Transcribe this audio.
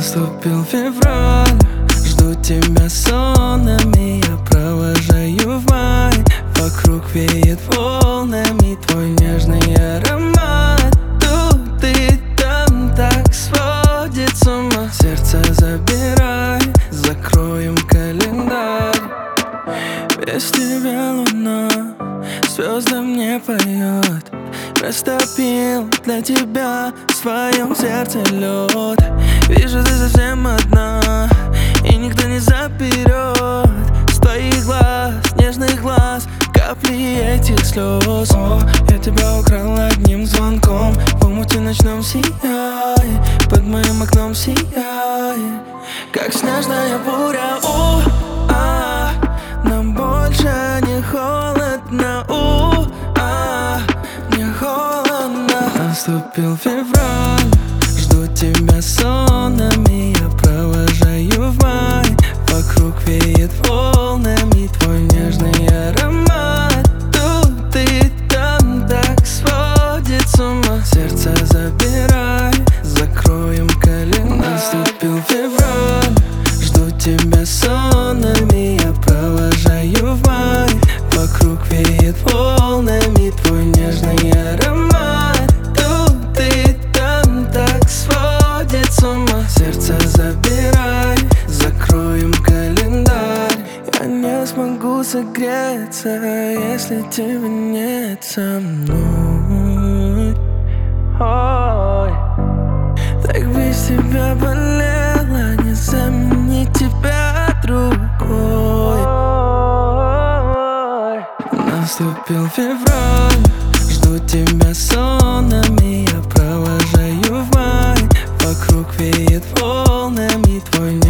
Наступил февраль, жду тебя сонами, я провожаю в май. Вокруг веет волнами твой нежный аромат. Тут и там так сводит с ума. Сердце забирай, закроем календарь. Без тебя луна звездам не поет. Растопил для тебя в своем сердце лед. Вижу, ты совсем одна, и никто не заберет с твоих глаз, нежных глаз, капли этих слез. О, я тебя украл одним звонком, в омуте ночном сияй, под моим окном сияй, как снежная буря. Нам больше не холодно. Не холодно. Наступил февраль, жду тебя сонами, я провожаю в май. Вокруг веет волнами твой нежный аромат. Тут и там так сводит с ума. Сердце забирай, закроем календарь. Наступил февраль, жду тебя сонами, я провожаю в май. Вокруг веет волнами твой нежный аромат. Тут и там так сводит с ума. Сердце забирай, закроем календарь. Я не смогу согреться, если тебя нет со мной. Ой, так без тебя болело, не заменить тебя другой. Наступил февраль, жду тебя сонами, я провожаю в май. Вокруг веет волнами твой